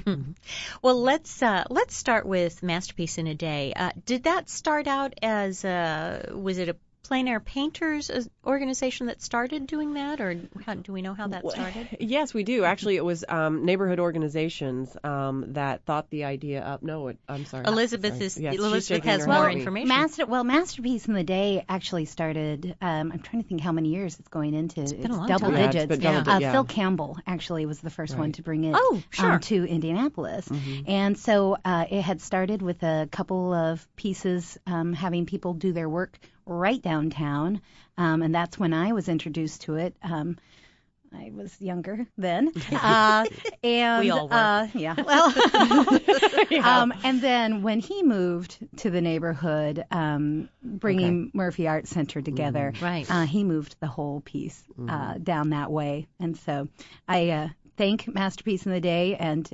Well, let's uh, let's start with Masterpiece in a Day. Uh, did that start out as a, was it a plein air painters organization that started doing that, or how, do we know how that started? Yes, we do. Actually, it was um, neighborhood organizations um, that thought the idea up. No, it, I'm sorry. Elizabeth sorry. is yes, Elizabeth has well, more information. Master, well, Masterpiece in the Day actually started. Um, I'm trying to think how many years it's going into. It's been a long double time. digits. Yeah, double, uh, yeah. Phil Campbell actually was the first right. one to bring it oh, sure. um, to Indianapolis, mm-hmm. and so uh, it had started with a couple of pieces um, having people do their work right downtown, um, and that's when I was introduced to it. Um, I was younger then, uh, and we all were. Uh, yeah. Well, yeah. Um, and then when he moved to the neighborhood, um, bringing okay. Murphy Art Center together, mm-hmm. right? Uh, he moved the whole piece uh, mm-hmm. down that way, and so I uh, thank Masterpiece in the Day and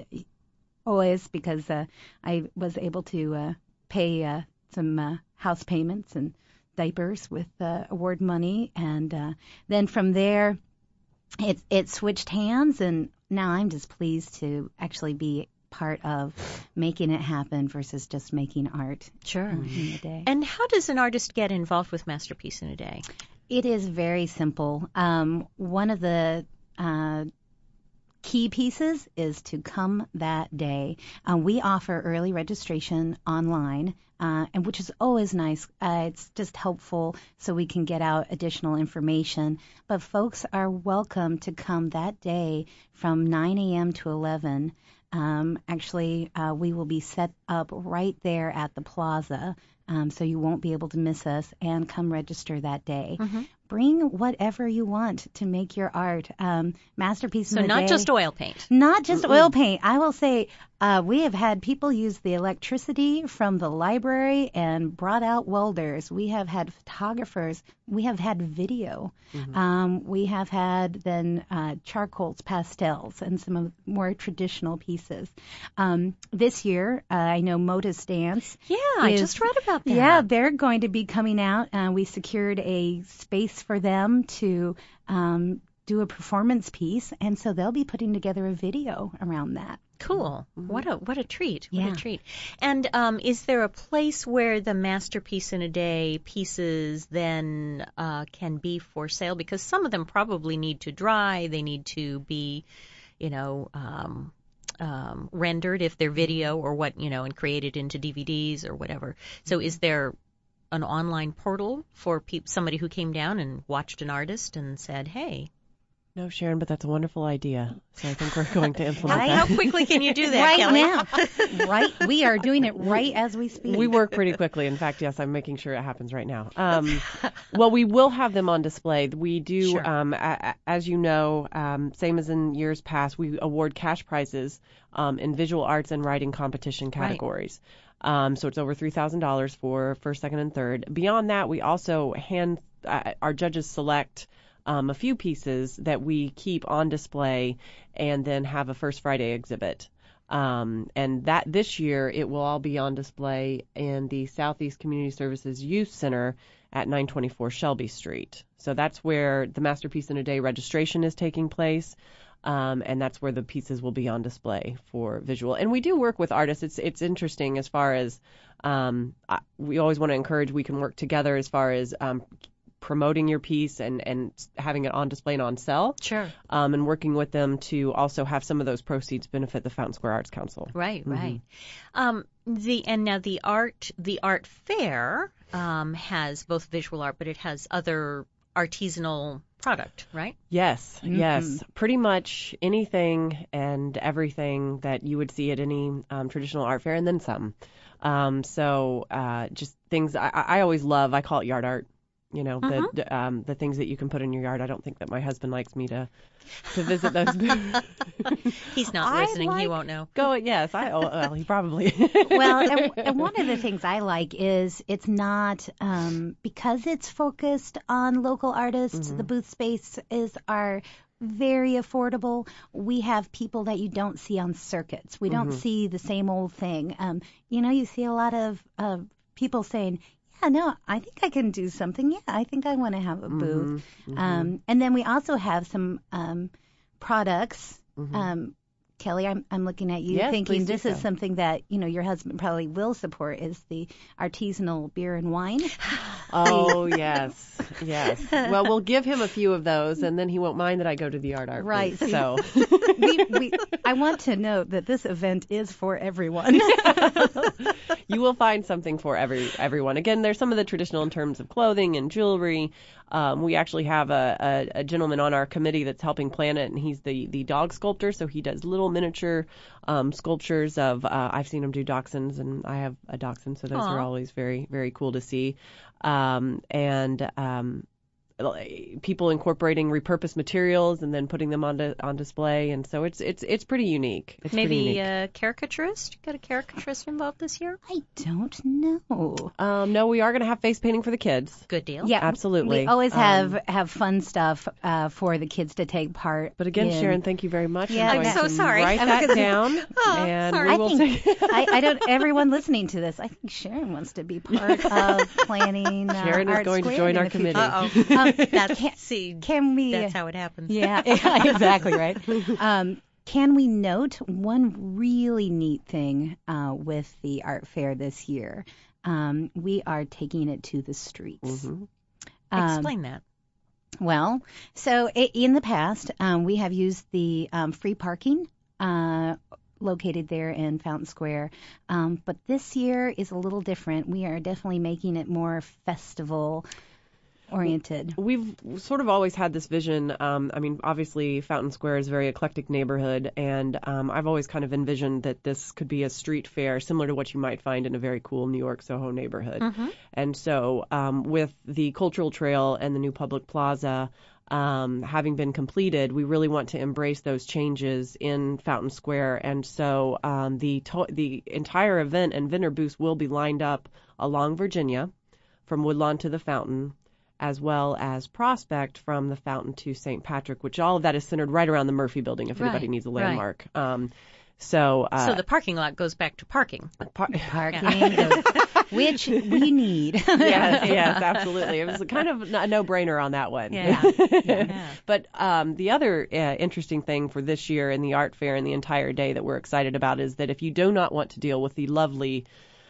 always because uh, I was able to uh, pay uh, some uh, house payments and diapers with uh, award money, and uh, then from there it it switched hands, and now I'm just pleased to actually be part of making it happen versus just making art. Sure. Um, in the day. And how does an artist get involved with Masterpiece in a Day? It is very simple. Um, one of the uh, key pieces is to come that day. Uh, we offer early registration online, uh, and which is always nice. Uh, it's just helpful so we can get out additional information. But folks are welcome to come that day from nine a.m. to eleven. Um, actually, uh, we will be set up right there at the plaza, um, so you won't be able to miss us, and come register that day. Mm-hmm. Bring whatever you want to make your art. Um, Masterpiece so in the not Day. just oil paint. Not just Mm-mm. oil paint. I will say uh, we have had people use the electricity from the library and brought out welders. We have had photographers. We have had video. Mm-hmm. Um, we have had then uh, charcoals, pastels, and some of more traditional pieces. Um, this year, uh, I know Motus Dance. Yeah, I is, just read about that. Yeah, they're going to be coming out. Uh, we secured a space for them to um, do a performance piece, and so they'll be putting together a video around that. Cool. Mm-hmm. What a what a treat. What yeah. a treat. And um, is there a place where the Masterpiece in a Day pieces then uh, can be for sale? Because some of them probably need to dry. They need to be, you know, um, um, rendered if they're video or what, you know, and created into D V Ds or whatever. So is there an online portal for pe- somebody who came down and watched an artist and said, hey? No, Sharon, but that's a wonderful idea. So I think we're going to implement Right? that. How quickly can you do that, Right Kelly? now. Right? We are doing it right as we speak. We work pretty quickly. In fact, yes, I'm making sure it happens right now. Um, well, we will have them on display. We do, Sure. um, a, a, as you know, um, same as in years past, we award cash prizes um, in visual arts and writing competition categories. Um, so it's over three thousand dollars for first, second, and third. Beyond that, we also hand uh, our judges select um, a few pieces that we keep on display and then have a First Friday exhibit. Um, and that this year it will all be on display in the Southeast Community Services Youth Center at nine twenty-four Shelby Street. So that's where the Masterpiece in a Day registration is taking place. Um, and that's where the pieces will be on display for visual. And we do work with artists. It's it's interesting as far as um, I, we always want to encourage we can work together as far as um, promoting your piece and, and having it on display and on sale. Sure. Um, and working with them to also have some of those proceeds benefit the Fountain Square Arts Council. Right, right. Um, the and now the art the art fair um, has both visual art, but it has other artisanal product, right? Yes, yes. Pretty much anything and everything that you would see at any um, traditional art fair, and then some. Um, so uh, just things I, I always love. I call it yard art. You know, the the, um, the things that you can put in your yard. I don't think that my husband likes me to to visit those. He's not I listening. He like won't know. Go, yes. I oh, well, he probably. Well, and, and one of the things I like is it's not um, because it's focused on local artists. The booth space is are very affordable. We have people that you don't see on circuits. We don't see the same old thing. Um, you know, you see a lot of uh, people saying, yeah, no, I think I can do something. Yeah, I think I want to have a booth. Mm-hmm. Um, and then we also have some um, products. Mm-hmm. Um, Kelly, I'm I'm looking at you Yes, thinking please do this is so. something that, you know, your husband probably will support is the artisanal beer and wine. Oh, yes. Yes. Well, we'll give him a few of those, and then he won't mind that I go to the art art Right. booth. So. we, we, I want to note that this event is for everyone. You will find something for every everyone. Again, there's some of the traditional in terms of clothing and jewelry. Um, we actually have a, a, a gentleman on our committee that's helping plan it, and he's the, the dog sculptor, so he does little miniature um, sculptures of, uh, I've seen him do dachshunds, and I have a dachshund, so those Aw. are always very, very cool to see. Um, and um, people incorporating repurposed materials and then putting them on, to, on display, and so it's it's it's pretty unique. It's pretty Maybe unique. a caricaturist? Got a caricaturist involved this year? I don't know. Um, no, we are going to have face painting for the kids. Good deal. Yeah, Absolutely. We always Um, have have fun stuff uh, for the kids to take part. But again, in. Sharon, thank you very much. Yeah, I'm I'm going so to sorry. Write I'm that gonna- down, Oh, and sorry. we I will think take. I, I don't. Everyone listening to this, I think Sharon wants to be part of planning. Uh, Sharon is Art going to Squared join in our the future. committee. Uh-oh. Um, That's, can, see, can we? that's how it happens. Yeah, exactly right. Um, can we note one really neat thing uh, with the art fair this year? Um, we are taking it to the streets. Mhm. Um, Explain that. Well, so i- in the past, um, we have used the um, free parking uh, located there in Fountain Square. Um, but this year is a little different. We are definitely making it more festival oriented. We've sort of always had this vision. Um, I mean, obviously, Fountain Square is a very eclectic neighborhood, and um, I've always kind of envisioned that this could be a street fair similar to what you might find in a very cool New York Soho neighborhood. And so, um, with the Cultural Trail and the new public plaza um, having been completed, we really want to embrace those changes in Fountain Square. And so, um, the to- the entire event and vendor booths will be lined up along Virginia, from Woodlawn to the Fountain, as well as Prospect from the Fountain to Saint Patrick, which all of that is centered right around the Murphy Building, if anybody Right, needs a right. landmark. Um, so, uh, So the parking lot goes back to parking. par- Parking, goes- which we need. yes, yes, absolutely. It was kind of a no-brainer on that one. Yeah. Yeah. But um, the other uh, interesting thing for this year in the art fair and the entire day that we're excited about is that if you do not want to deal with the lovely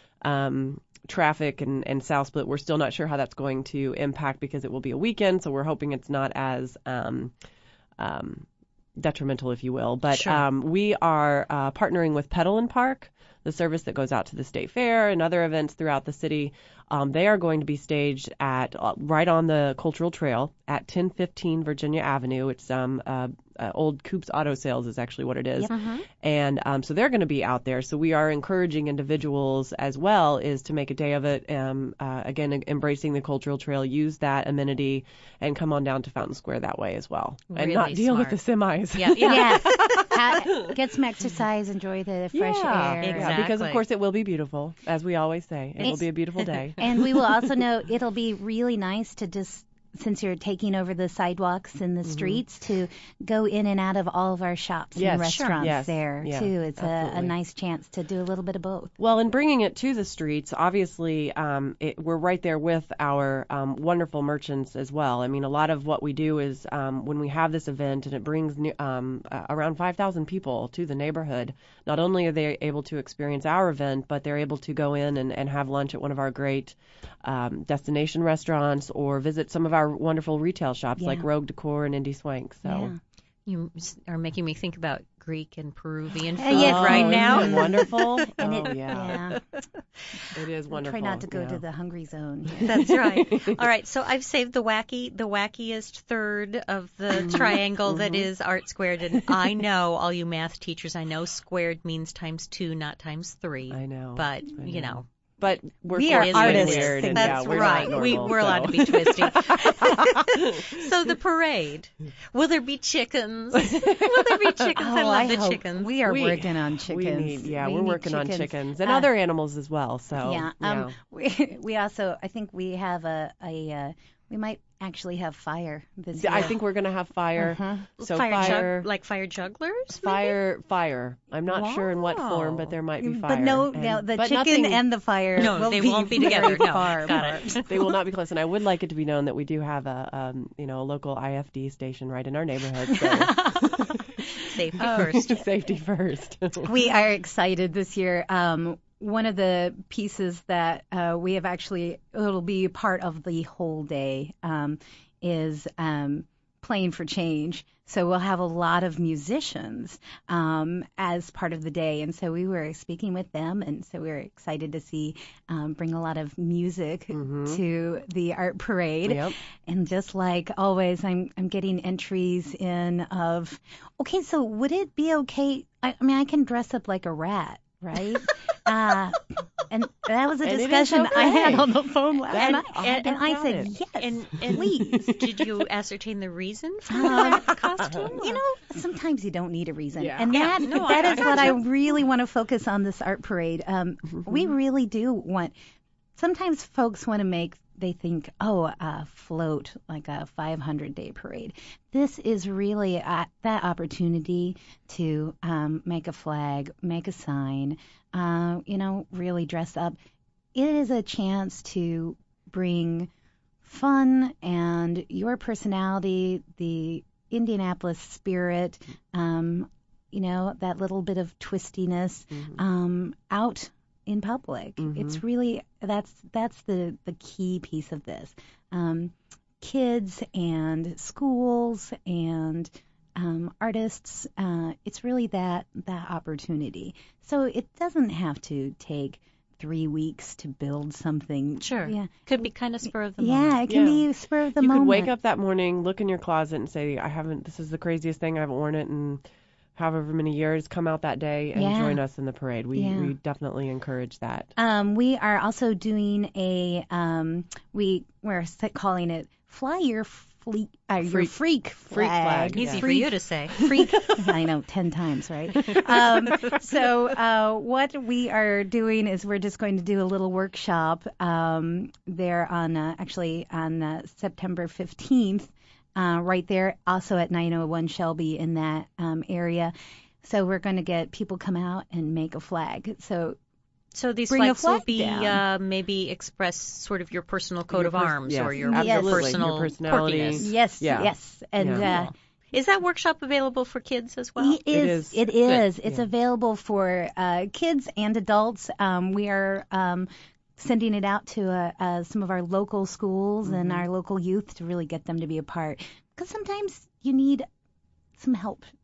um, traffic and, and South Split, we're still not sure how that's going to impact because it will be a weekend, so we're hoping it's not as um, um, detrimental, if you will. But Sure. um, we are uh, partnering with Pedal and Park, the service that goes out to the state fair and other events throughout the city. Um, they are going to be staged at uh, right on the Cultural Trail at ten fifteen Virginia Avenue. It's um, uh, uh, old Coop's Auto Sales is actually what it is. Yep. Mm-hmm. And um, so they're going to be out there. So we are encouraging individuals as well is to make a day of it. Um, uh, again, e- embracing the Cultural Trail, use that amenity, and come on down to Fountain Square that way as well, and Really not deal smart. with the semis. Yeah, yeah. Yes. Ha- get some exercise, enjoy the fresh yeah, air. yeah, because of Exactly. course it will be beautiful, as we always say. It will It's- be a beautiful day. And we will also know it'll be really nice to just, since you're taking over the sidewalks and the streets, to go in and out of all of our shops Yes, and sure. restaurants Yes, there, yeah, too. It's a, a absolutely. nice chance to do a little bit of both. Well, in bringing it to the streets, obviously, um, it, we're right there with our um, wonderful merchants as well. I mean, a lot of what we do is um, when we have this event and it brings new, um, uh, around five thousand people to the neighborhood, not only are they able to experience our event, but they're able to go in and, and have lunch at one of our great um, destination restaurants or visit some of our wonderful retail shops Yeah. like Rogue Decor and Indie Swank. So. Yeah. You s- are making me think about Greek and Peruvian food Uh, yes. right Oh, now. isn't it wonderful? And oh, it, yeah. It is wonderful. Try not to go yeah. to the hungry zone. That's right. All right, so I've saved the wacky, the wackiest third of the triangle that is art squared, and I know all you math teachers. I know squared means times two, not times three. I know. But I you know. know, But we're We quirky are and artists. weird, and that's yeah, we're right. Not we normal, we're allowed so. to be twisty. So the parade. Will there be chickens? Will there be chickens? I Oh, love the hope. chickens. We are We- working on chickens. We need, yeah, We we're need working on chickens. chickens and Uh, other animals as well. So Yeah. Um. We, we also, I think we have a a. Uh, we might actually have fire this year. I think we're gonna have fire. Uh-huh. So fire, fire, jug, like fire jugglers. maybe? fire, fire. I'm not sure in what form, but there might be fire. But no, and, no, the but chicken nothing, and the fire. No, will they be won't be very together. No, far got apart. it. they will not be close. And I would like it to be known that we do have a, um, you know, a local I F D station right in our neighborhood. So Safety Oh. first. safety first. We are excited this year. Um, one of the pieces that uh, we have actually, it'll be part of the whole day, um, is um, Playing for Change. So we'll have a lot of musicians um, as part of the day. And so we were speaking with them, and so we were excited to see um, bring a lot of music Mhm. to the art parade. Yep. And just like always, I'm I'm getting entries in of, okay, so would it be okay? I, I mean, I can dress up like a rat, right? uh, and that was a And it is discussion I had okay. on the phone last That- night. I And, don't I doubt said, it. yes, And, and please. did you ascertain the reason for Um, that costume? You know, sometimes you don't need a reason. Yeah. And Yeah, that no, that I- is I what I gotcha. really want to focus on this art parade. Um, We really do want, sometimes folks want to make, they think, oh, a float, like a five hundred day parade. This is really uh, that opportunity to um, make a flag, make a sign, uh, you know, really dress up. It is a chance to bring fun and your personality, the Indianapolis spirit, um, you know, that little bit of twistiness um, out in public. Mhm. It's really that's that's the the key piece of this. Um, kids and schools and um, artists. Uh, it's really that that opportunity. So it doesn't have to take three weeks to build something. Sure. Yeah. Could be kind of spur of the moment. Yeah, it can Yeah. be spur of the you moment. could wake up that morning, look in your closet, and say, "I haven't. This is the craziest thing. I haven't worn it in however many years." Come out that day and Yeah. join us in the parade. We Yeah. we definitely encourage that. Um, we are also doing a um, we we're s- calling it Fly Your Fleek, uh, Your Freak- Freak freak Flag. flag, Easy yeah. for you to say. Freak. I know, ten times, right? Um, so uh, what we are doing is we're just going to do a little workshop um, there on uh, actually on uh, September fifteenth, uh, right there, also at nine oh one Shelby in that um, area. So we're going to get people come out and make a flag. So So these Bring a flags will flag be down. uh, maybe express sort of your personal coat Your of pers- arms yes, or your, Yes. your absolutely. personal Your personality. quirkiness. yes, Yeah. yes, and. Yeah. Uh, Is that workshop available for kids as well? It is. is. It is. It's Yeah. available for uh, kids and adults. Um, we are um, sending it out to uh, uh, some of our local schools Mm-hmm. and our local youth to really get them to be a part. Because sometimes you need some help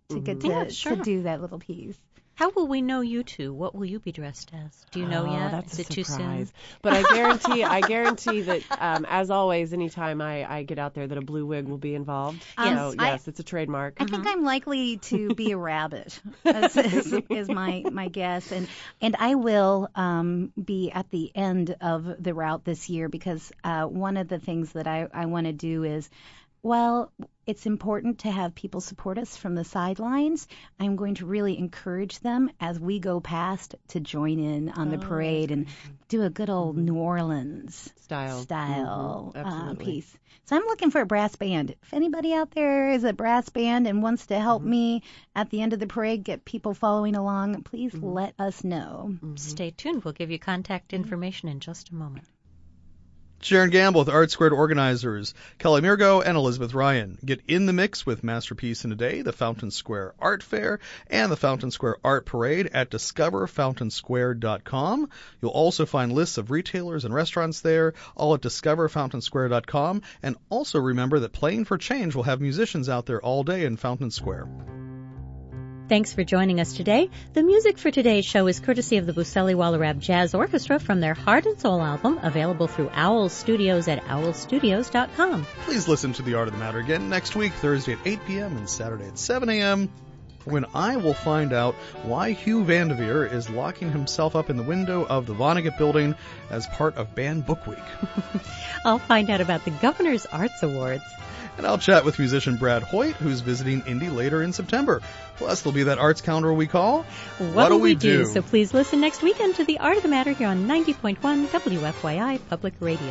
to get to, Yeah, sure. to do that little piece. How will we know you two? What will you be dressed as? Do you know oh, yet? That's Is a it too soon? surprise. But I guarantee, I guarantee that, um, as always, anytime I, I get out there, that a blue wig will be involved. Um, so I- yes, it's a trademark. I think I'm likely to be a rabbit, is, is, is my, my guess. And and I will um, be at the end of the route this year because uh, one of the things that I, I want to do is, well, it's important to have people support us from the sidelines. I'm going to really encourage them as we go past to join in on the Oh, parade and do a good old New Orleans Style. style Mhm, uh, absolutely. piece. So I'm looking for a brass band. If anybody out there is a brass band and wants to help Mm-hmm. me at the end of the parade get people following along, please Mm-hmm. let us know. Stay tuned. We'll give you contact information in just a moment. Sharon Gamble with Art Squared organizers Kelly Mirgo and Elizabeth Ryan. Get in the mix with Masterpiece in a Day, the Fountain Square Art Fair, and the Fountain Square Art Parade at discover fountain square dot com. You'll also find lists of retailers and restaurants there, all at discover fountain square dot com. And also remember that Playing for Change will have musicians out there all day in Fountain Square. Thanks for joining us today. The music for today's show is courtesy of the Buseli Walarab Jazz Orchestra from their Heart and Soul album, available through Owl Studios at owl studios dot com. Please listen to The Art of the Matter again next week, Thursday at eight p.m. and Saturday at seven a.m., when I will find out why Hugh Vanderveer is locking himself up in the window of the Vonnegut building as part of Banned Book Week. I'll find out about the Governor's Arts Awards. And I'll chat with musician Brad Hoyt, who's visiting Indy later in September. Plus, there'll be that arts calendar we call What'll We Do? So please listen next weekend to The Art of the Matter here on ninety point one W F Y I Public Radio.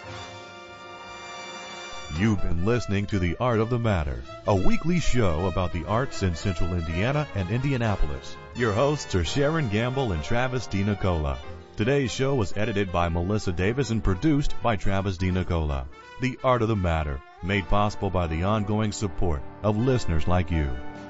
You've been listening to The Art of the Matter, a weekly show about the arts in Central Indiana and Indianapolis. Your hosts are Sharon Gamble and Travis DiNicola. Today's show was edited by Melissa Davis and produced by Travis DiNicola. The Art of the Matter, made possible by the ongoing support of listeners like you.